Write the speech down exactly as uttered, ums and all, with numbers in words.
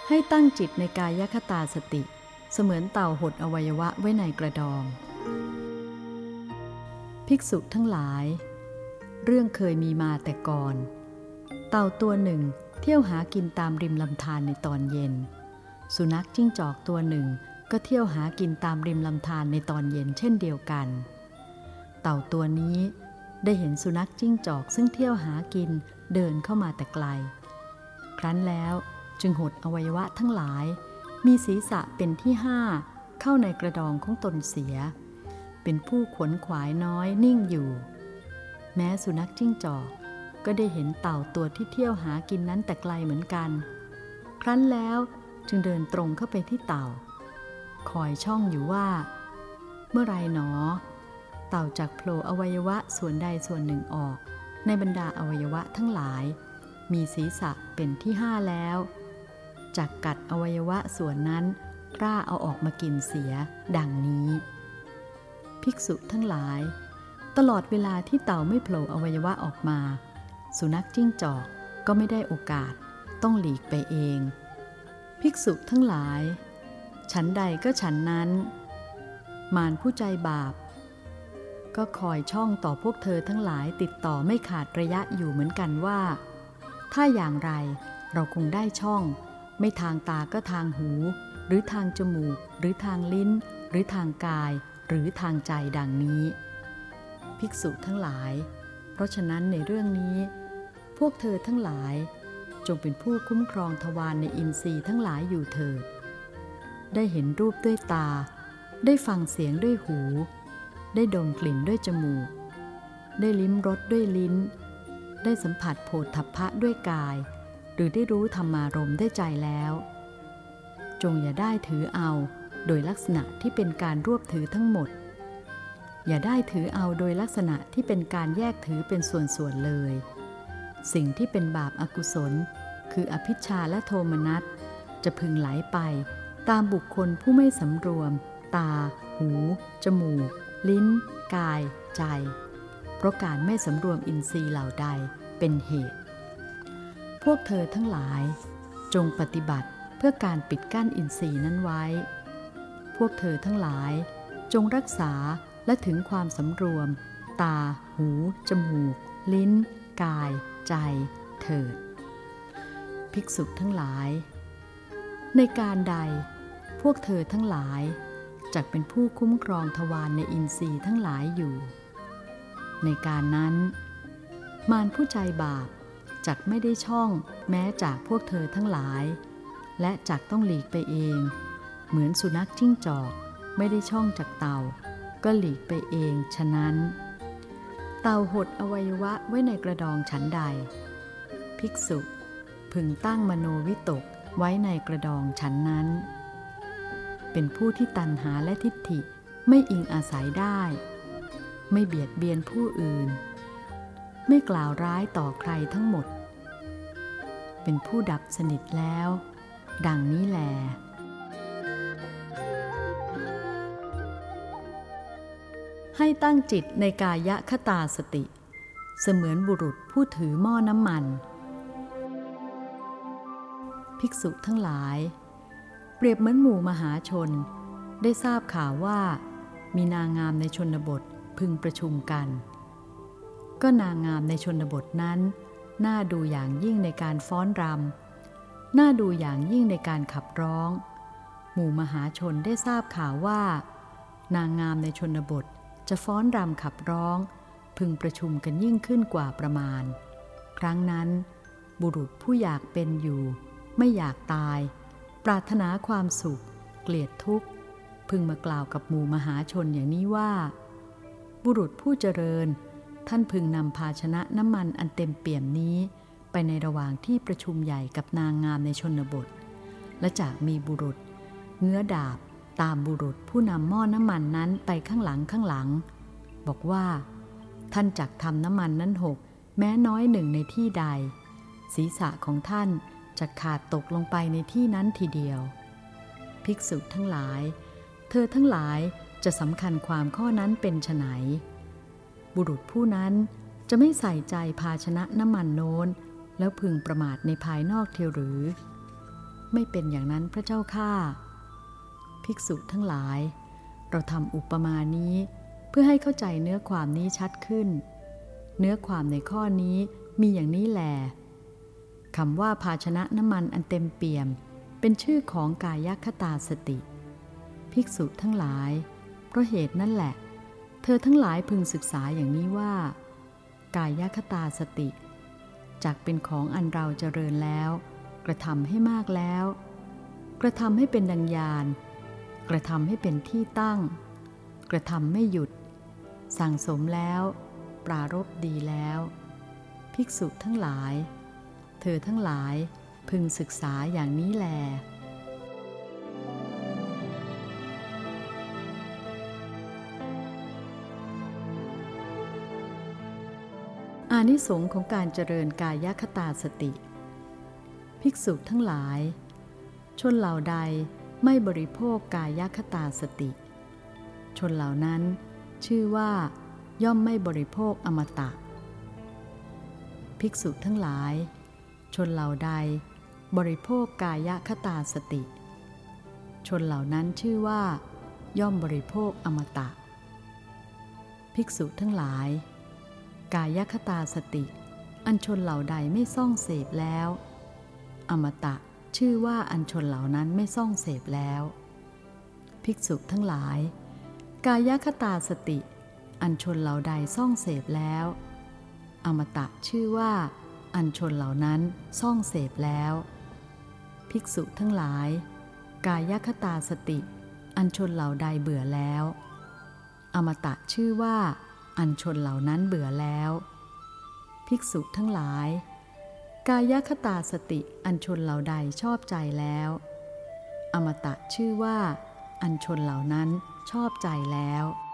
ให้ตั้งจิตในกายคตาสติเสมือนเต่าหดอวัยวะไว้ในกระดองภิกษุทั้งหลายเรื่องเคยมีมาแต่ก่อนเต่าตัวหนึ่งเที่ยวหากินตามริมลำธารในตอนเย็นสุนัขจิ้งจอกตัวหนึ่งก็เที่ยวหากินตามริมลำธารในตอนเย็นเช่นเดียวกันเต่าตัวนี้ได้เห็นสุนัขจิ้งจอกซึ่งเที่ยวหากินเดินเข้ามาแต่ไกลครั้นแล้วจึงหดอวัยวะทั้งหลายมีศีรษะเป็นที่ห้าเข้าในกระดองของตนเสียเป็นผู้ขวนขวายน้อยนิ่งอยู่แม้สุนัขจิ้งจอกก็ได้เห็นเต่าตัวที่เที่ยวหากินนั้นแต่ไกลเหมือนกันครั้นแล้วจึงเดินตรงเข้าไปที่เต่าคอยช่องอยู่ว่าเมื่อไรหนอเต่าจักโผล่อวัยวะส่วนใดส่วนหนึ่งออกในบรรดาอวัยวะทั้งหลายมีศีรษะเป็นที่ห้าแล้วจักกัดอวัยวะส่วนนั้นกล้าเอาออกมากินเสียดังนี้ภิกษุทั้งหลายตลอดเวลาที่เต่าไม่โผล่อวัยวะออกมาสุนัขจิ้งจอกก็ไม่ได้โอกาสต้องหลีกไปเองภิกษุทั้งหลายฉันใดก็ฉันนั้นมารผู้ใจบาปก็คอยช่องต่อพวกเธอทั้งหลายติดต่อไม่ขาดระยะอยู่เหมือนกันว่าถ้าอย่างไรเราคงได้ช่องไม่ทางตาก็ทางหูหรือทางจมูกหรือทางลิ้นหรือทางกายหรือทางใจดังนี้ภิกษุทั้งหลายเพราะฉะนั้นในเรื่องนี้พวกเธอทั้งหลายจงเป็นผู้คุ้มครองทวารในอินทรีย์ทั้งหลายอยู่เถิดได้เห็นรูปด้วยตาได้ฟังเสียงด้วยหูได้ดมกลิ่นด้วยจมูกได้ลิ้มรสด้วยลิ้นได้สัมผัสโผฏฐัพพะด้วยกายหรือได้รู้ธรรมารมณ์ด้วยใจแล้วจงอย่าได้ถือเอาโดยลักษณะที่เป็นการรวบถือทั้งหมดอย่าได้ถือเอาโดยลักษณะที่เป็นการแยกถือเป็นส่วนๆเลยสิ่งที่เป็นบาปอกุศลคืออภิชฌาและโทมนัสจะพึงไหลไปตามบุคคลผู้ไม่สำรวมตาหูจมูกลิ้นกายใจเพราะการไม่สำรวมอินทรีย์เหล่าใดเป็นเหตุพวกเธอทั้งหลายจงปฏิบัติเพื่อการปิดกั้นอินทรีย์นั้นไว้พวกเธอทั้งหลายจงรักษาและถึงความสำรวมตาหูจมูกลิ้นกายใจเถิดภิกษุทั้งหลายในการใดพวกเธอทั้งหลายจักเป็นผู้คุ้มครองทวารในอินทรีย์ทั้งหลายอยู่ในการนั้นมารผู้ใจบาปจักไม่ได้ช่องแม้จากพวกเธอทั้งหลายและจักต้องหลีกไปเองเหมือนสุนัขจิ้งจอกไม่ได้ช่องจากเต่าก็หลีกไปเองฉะนั้นเต่าหดอวัยวะไว้ในกระดองฉันใดภิกษุพึงตั้งมโนวิตกไว้ในกระดองฉันนั้นเป็นผู้ที่ตัณหาและทิฏฐิไม่อิงอาศัยได้ไม่เบียดเบียนผู้อื่นไม่กล่าวร้ายต่อใครทั้งหมดเป็นผู้ดับสนิทแล้วดังนี้แลให้ตั้งจิตในกายคตาสติเสมือนบุรุษผู้ถือหม้อน้ำมันภิกษุทั้งหลายเปรียบเหมือนหมู่มหาชนได้ทราบข่าวว่ามีนางงามในชนบทพึงประชุมกันก็นางงามในชนบทนั้นน่าดูอย่างยิ่งในการฟ้อนรำน่าดูอย่างยิ่งในการขับร้องหมู่มหาชนได้ทราบข่าวว่านางงามในชนบทจะฟ้อนรำขับร้องพึงประชุมกันยิ่งขึ้นกว่าประมาณครั้งนั้นบุรุษผู้อยากเป็นอยู่ไม่อยากตายปรารถนาความสุขเกลียดทุกข์พึงมากล่าวกับหมู่มหาชนอย่างนี้ว่าบุรุษผู้เจริญท่านพึงนำภาชนะน้ำมันอันเต็มเปี่ยมนี้ไปในระหว่างที่ประชุมใหญ่กับนางงามในชนบทและจากมีบุรุษเงื้อดาบตามบุรุษผู้นำหม้อน้ำมันนั้นไปข้างหลังข้างหลังบอกว่าท่านจักทำน้ำมันนั้นหกแม้น้อยหนึ่งในที่ใดศีรษะของท่านจะขาดตกลงไปในที่นั้นทีเดียวภิกษุทั้งหลายเธอทั้งหลายจะสำคัญความข้อนั้นเป็นไฉนบุรุษผู้นั้นจะไม่ใส่ใจภาชนะน้ำมันโน้นแล้วพึงประมาทในภายนอกเทียวหรือไม่เป็นอย่างนั้นพระเจ้าข้าภิกษุทั้งหลายเราทำอุปมานี้เพื่อให้เข้าใจเนื้อความนี้ชัดขึ้นเนื้อความในข้อนี้มีอย่างนี้แลคำว่าภาชนะน้ำมันอันเต็มเปี่ยมเป็นชื่อของกายคตาสติภิกษุทั้งหลายเพราะเหตุนั่นแหละเธอทั้งหลายพึงศึกษาอย่างนี้ว่ากายคตาสติจักเป็นของอันเราเจริญแล้วกระทำให้มากแล้วกระทำให้เป็นดังญาณกระทำให้เป็นที่ตั้งกระทำไม่หยุดสั่งสมแล้วปรารภดีแล้วภิกษุทั้งหลายเธอทั้งหลายพึงศึกษาอย่างนี้แลอานิสงส์ของการเจริญกายคตาสติภิกษุทั้งหลายชนเหล่าใดไม่บริโภคกายคตาสติชนเหล่านั้นชื่อว่าย่อมไม่บริโภคอมตะภิกษุทั้งหลายชนเหล่าใดบริโภคกายคตาสติชนเหล่านั้นชื่อว่าย่อมบริโภคอมตะภิกษุทั้งหลายกายคตาสติอันชนเหล่าใดไม่ซ่องเสพแล้วอมตะชื่อว่าอันชนเหล่านั้นไม่ซ่องเสพแล้วภิกษุทั้งหลายกายคตาสติอันชนเหล่าใดซ่องเสพแล้วอมตะชื่อว่าอันชนเหล่านั้นซ่องเสพแล้วภิกษุทั้งหลายกายคตาสติอันชนเหล่าใดเบื่อแล้วอมตะชื่อว่าอันชนเหล่านั้นเบื่อแล้วภิกษุทั้งหลายกายคตาสติอันชนเหล่าใดชอบใจแล้วอมตะชื่อว่าอันชนเหล่านั้นชอบใจแล้ว